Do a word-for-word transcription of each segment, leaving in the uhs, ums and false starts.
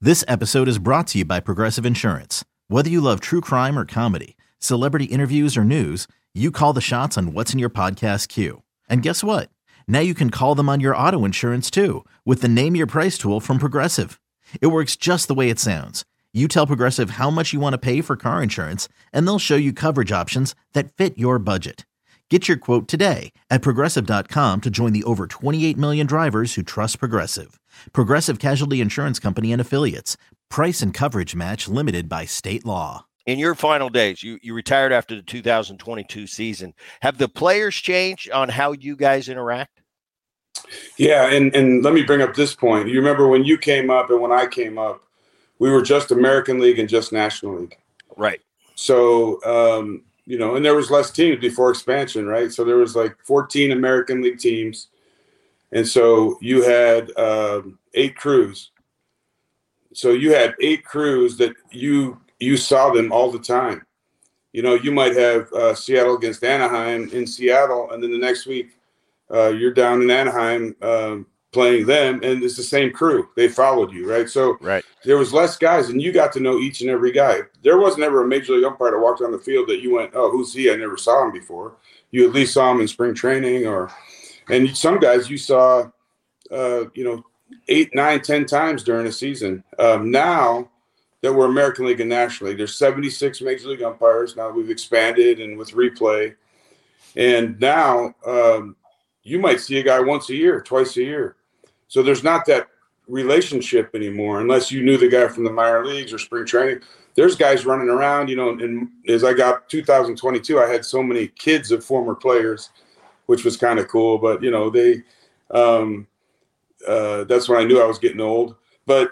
This episode is brought to you by Progressive Insurance. Whether you love true crime or comedy, celebrity interviews or news, you call the shots on what's in your podcast queue. And guess what? Now you can call them on your auto insurance too with the Name Your Price tool from Progressive. It works just the way it sounds. You tell Progressive how much you want to pay for car insurance, and they'll show you coverage options that fit your budget. Get your quote today at Progressive dot com to join the over twenty-eight million drivers who trust Progressive. Progressive Casualty Insurance Company and Affiliates. Price and coverage match limited by state law. In your final days, you, you retired after the two thousand twenty-two season. Have the players changed on how you guys interact? Yeah, and, and let me bring up this point. You remember when you came up and when I came up, we were just American League and just National League. Right. So, um, you know, and there was less teams before expansion, right? So there was like fourteen American League teams. And so you had um, eight crews. So you had eight crews that you you saw them all the time. You know, you might have uh, Seattle against Anaheim in Seattle, and then the next week uh, you're down in Anaheim um, playing them, and it's the same crew. They followed you, right? So right. There was less guys, and you got to know each and every guy. There wasn't ever a major league umpire that walked on the field that you went, oh, who's he? I never saw him before. You at least saw him in spring training, or and some guys you saw, uh, you know, eight, nine, ten times during a season. Um, now that we're American League and National League, there's seventy-six major league umpires. Now we've expanded and with replay, and now um, you might see a guy once a year, twice a year. So there's not that relationship anymore, unless you knew the guy from the minor leagues or spring training. There's guys running around, you know, and as I got two thousand twenty-two, I had so many kids of former players, which was kind of cool. But, you know, they um, uh, that's when I knew I was getting old. But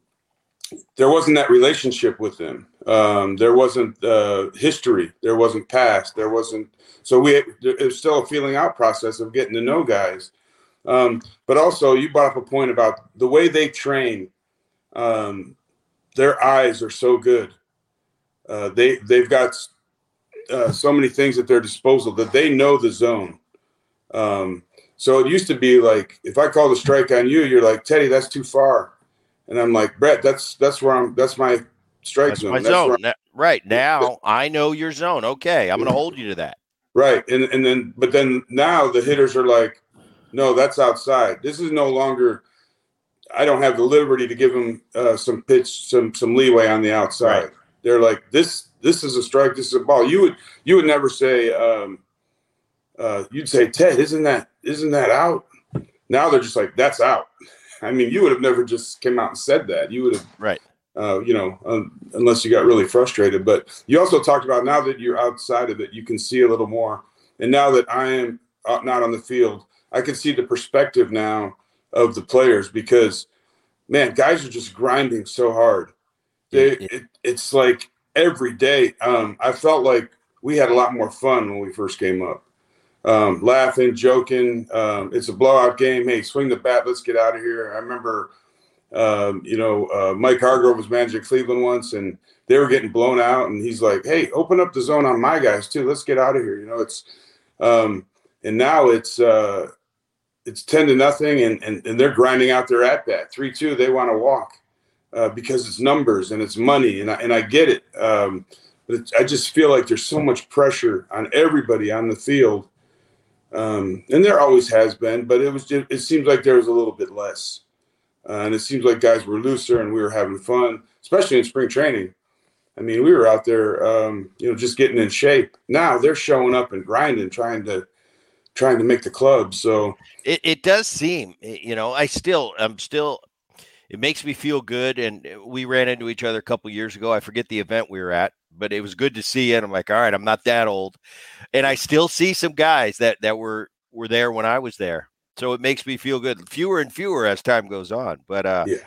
there wasn't that relationship with them. Um, there wasn't uh, history. There wasn't past. There wasn't. So we it was still a feeling out process of getting to know guys. Um, but also, you brought up a point about the way they train. Um, their eyes are so good. Uh, they they've got uh, so many things at their disposal that they know the zone. Um, so it used to be like if I called a strike on you, you're like, Teddy, that's too far, and I'm like, Brett, that's that's where I'm. That's my strike that's zone. My that's zone. Now, right now, I know your zone. Okay, I'm going to hold you to that. Right, and and then but then now the hitters are like, no, that's outside. This is no longer. I don't have the liberty to give them uh, some pitch, some some leeway on the outside. Right. They're like, this this is a strike. This is a ball. You would you would never say. Um, uh, you'd say, Ted, isn't that isn't that out? Now they're just like, that's out. I mean, you would have never just came out and said that. You would have, right? Uh, you know, um, unless you got really frustrated. But you also talked about now that you're outside of it, you can see a little more. And now that I am not on the field, I can see the perspective now of the players because, man, guys are just grinding so hard. They, it, it's like every day. Um, I felt like we had a lot more fun when we first came up, um, laughing, joking. Um, it's a blowout game. Hey, swing the bat. Let's get out of here. I remember, um, you know, uh, Mike Hargrove was managing Cleveland once, and they were getting blown out. And he's like, hey, open up the zone on my guys, too. Let's get out of here. You know, it's um, and now it's uh, – it's ten to nothing, and, and, and they're grinding out their at bat. three two, they want to walk uh, because it's numbers and it's money, and I, and I get it. Um, but it's, I just feel like there's so much pressure on everybody on the field, um, and there always has been, but it was just, it seems like there was a little bit less. Uh, and it seems like guys were looser and we were having fun, especially in spring training. I mean, we were out there, um, you know, just getting in shape. Now they're showing up and grinding, trying to trying to make the club. So it, it does seem, you know, I still, I'm still, it makes me feel good. And we ran into each other a couple years ago. I forget the event we were at, but it was good to see it. I'm like, all right, I'm not that old. And I still see some guys that, that were, were there when I was there. So it makes me feel good. Fewer and fewer as time goes on, but uh, yeah,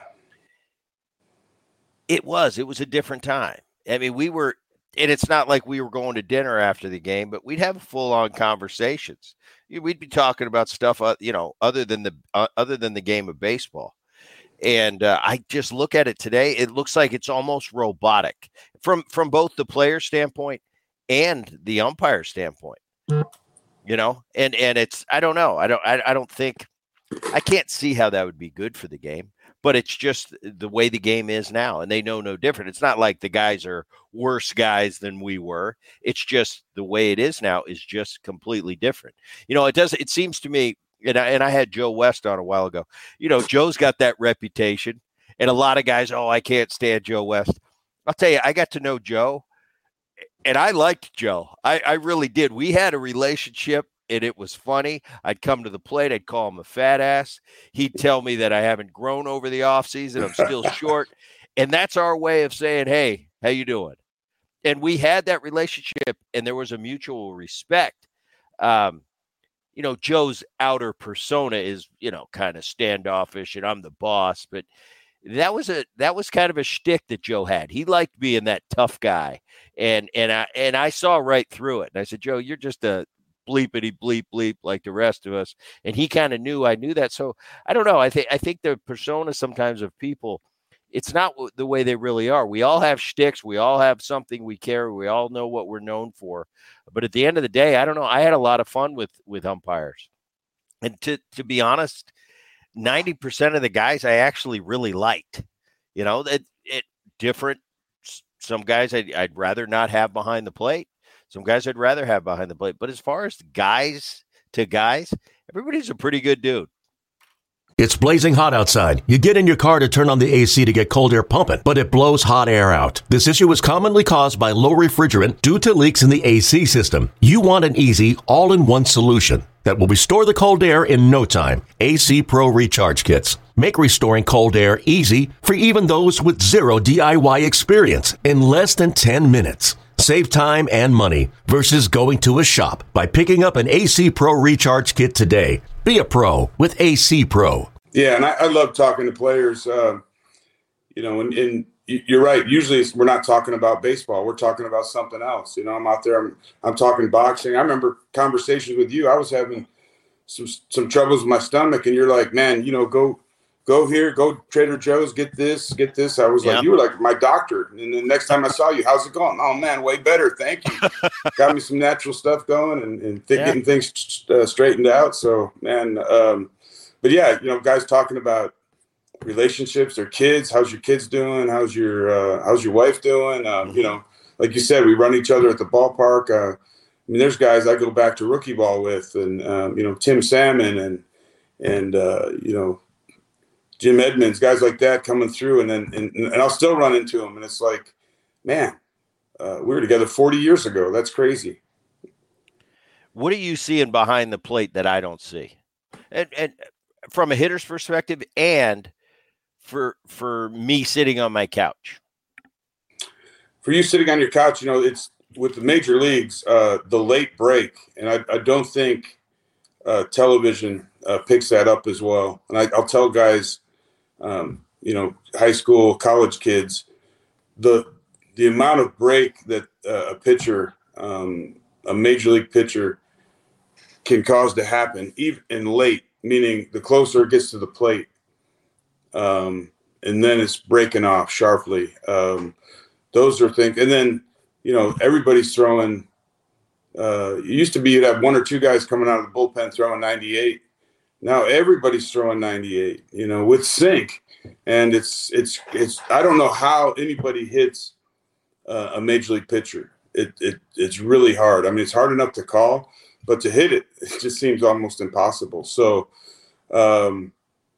it was, it was a different time. I mean, we were, and it's not like we were going to dinner after the game, but we'd have full on conversations. We'd be talking about stuff, uh, you know, other than the uh, other than the game of baseball. And uh, I just look at it today. It looks like it's almost robotic from from both the player standpoint and the umpire standpoint. You know, and and it's I don't know. I don't I, I don't think I can't see how that would be good for the game. but it's just the way the game is now, and they know no different. It's not like the guys are worse guys than we were. It's just the way it is now is just completely different. You know, it does. It seems to me, and I, and I had Joe West on a while ago. You know, Joe's got that reputation, and a lot of guys, oh, I can't stand Joe West. I'll tell you, I got to know Joe, and I liked Joe. I, I really did. We had a relationship. And it was funny. I'd come to the plate. I'd call him a fat ass. He'd tell me that I haven't grown over the offseason. I'm still short. And that's our way of saying, hey, how you doing? And we had that relationship, and there was a mutual respect. Um, you know, Joe's outer persona is, you know, kind of standoffish, and I'm the boss. But that was a that was kind of a shtick that Joe had. He liked being that tough guy. And and I and I saw right through it. And I said, Joe, you're just a bleepity bleep bleep like the rest of us. And he kind of knew I knew that. So I don't know. I think I think the persona sometimes of people, it's not the way they really are. We all have shticks. We all have something we carry. We all know what we're known for. But at the end of the day, I don't know. I had a lot of fun with with umpires. And to to be honest, ninety percent of the guys I actually really liked. You know, it, it different. Some guys I'd, I'd rather not have behind the plate. Some guys I'd rather have behind the plate. But as far as guys to guys, everybody's a pretty good dude. It's blazing hot outside. You get in your car to turn on the A C to get cold air pumping, but it blows hot air out. This issue is commonly caused by low refrigerant due to leaks in the A C system. You want an easy, all-in-one solution that will restore the cold air in no time. A C Pro Recharge Kits make restoring cold air easy for even those with zero D I Y experience in less than ten minutes. Save time and money versus going to a shop by picking up an A C Pro Recharge Kit today. Be a pro with A C Pro. Yeah, and I, I love talking to players. Uh, you know, and, and you're right. Usually we're not talking about baseball. We're talking about something else. You know, I'm out there. I'm, I'm talking boxing. I remember conversations with you. I was having some some troubles with my stomach, and you're like, man, you know, go go here, go Trader Joe's, get this, get this. I was yeah. like, you were like my doctor. And the next time I saw you, how's it going? Oh, man, way better. Thank you. Got me some natural stuff going and, and th- yeah. getting things uh, straightened out. So, man, um, but yeah, you know, guys talking about relationships, their kids. How's your kids doing? How's your uh, how's your wife doing? Um, mm-hmm. You know, like you said, we run each other at the ballpark. Uh, I mean, there's guys I go back to rookie ball with, and um, you know, Tim Salmon and and uh, you know, Jim Edmonds, guys like that coming through, and then and, and I'll still run into them, and it's like, man, uh, we were together forty years ago. That's crazy. What are you seeing behind the plate that I don't see? And and from a hitter's perspective, and for for me sitting on my couch. For you sitting on your couch, you know, it's with the major leagues, uh, the late break, and I, I don't think uh, television uh, picks that up as well. And I, I'll tell guys. Um, you know, high school, college kids, the the amount of break that uh, a pitcher, um, a major league pitcher, can cause to happen, even in late, meaning the closer it gets to the plate, um, and then it's breaking off sharply. Um, those are things, and then you know everybody's throwing. Uh, it used to be you'd have one or two guys coming out of the bullpen throwing ninety-eight. Now everybody's throwing ninety-eight, you know, with sync, and it's it's it's. I don't know how anybody hits uh, a major league pitcher. It it it's really hard. I mean, it's hard enough to call, but to hit it, it just seems almost impossible. So, um,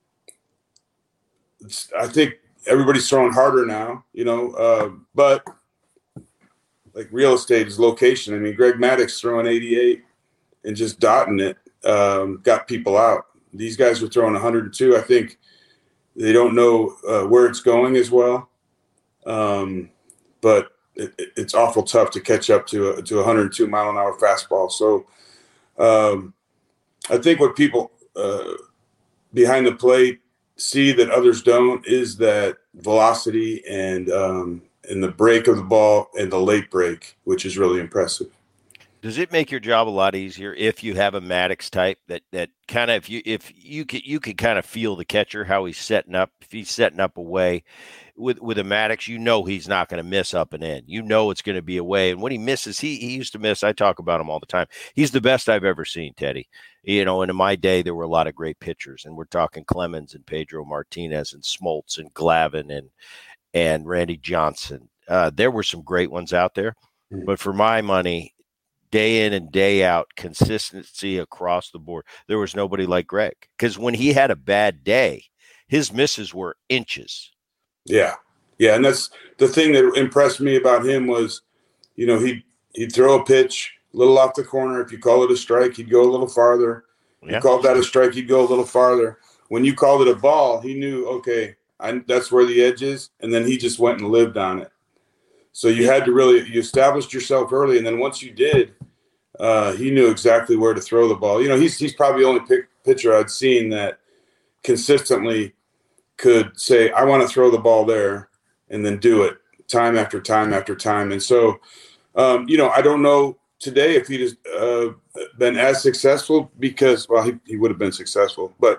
it's, I think everybody's throwing harder now, you know. Uh, but like real estate is location. I mean, Greg Maddux throwing eighty-eight and just dotting it um, got people out. These guys were throwing one hundred two. I think they don't know uh, where it's going as well. Um, but it, it's awful tough to catch up to a, to a one hundred two mile an hour fastball. So um, I think what people uh, behind the plate see that others don't is that velocity and um, and the break of the ball and the late break, which is really impressive. Does it make your job a lot easier if you have a Maddox type that that kind of if you if you could you could kind of feel the catcher, how he's setting up, if he's setting up away with with a Maddox, you know he's not going to miss up and in. You know it's going to be away. And when he misses, he he used to miss. I talk about him all the time. He's the best I've ever seen, Teddy. You know, and in my day there were a lot of great pitchers, and we're talking Clemens and Pedro Martinez and Smoltz and Glavine and and Randy Johnson. Uh, there were some great ones out there, but for my money, day in and day out, consistency across the board. There was nobody like Greg, because when he had a bad day, his misses were inches. Yeah. Yeah. And that's the thing that impressed me about him was, you know, he, he'd throw a pitch a little off the corner. If you call it a strike, he'd go a little farther. Yeah. You called that a strike, he'd go a little farther. When you called it a ball, he knew, okay, I, that's where the edge is. And then he just went and lived on it. So you had to really, you established yourself early. And then once you did, uh, he knew exactly where to throw the ball. You know, he's, he's probably the only pick, pitcher I'd seen that consistently could say, I want to throw the ball there, and then do it time after time after time. And so, um, you know, I don't know today if he'd uh, been as successful because, well, he, he would have been successful, but,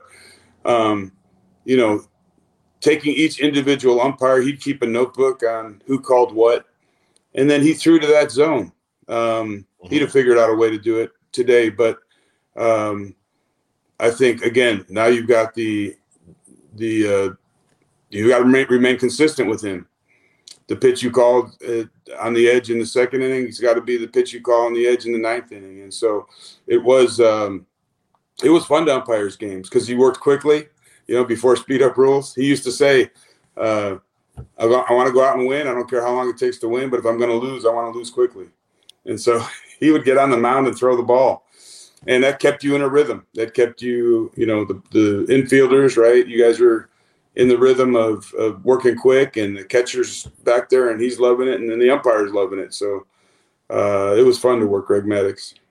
um, you know, taking each individual umpire, he'd keep a notebook on who called what, and then he threw to that zone. Um, mm-hmm. He'd have figured out a way to do it today. But um, I think, again, now you've got the the uh, you got to remain, remain consistent with him. The pitch you called uh, on the edge in the second inning, it's got to be the pitch you call on the edge in the ninth inning. And so it was um, it was fun to umpire his games because he worked quickly. You know, before speed up rules, he used to say, uh, I, I want to go out and win. I don't care how long it takes to win, but if I'm going to lose, I want to lose quickly. And so he would get on the mound and throw the ball. And that kept you in a rhythm. That kept you, you know, the, the infielders, right? You guys were in the rhythm of, of working quick, and the catcher's back there and he's loving it. And then the umpire's loving it. So uh, it was fun to work Greg Maddux.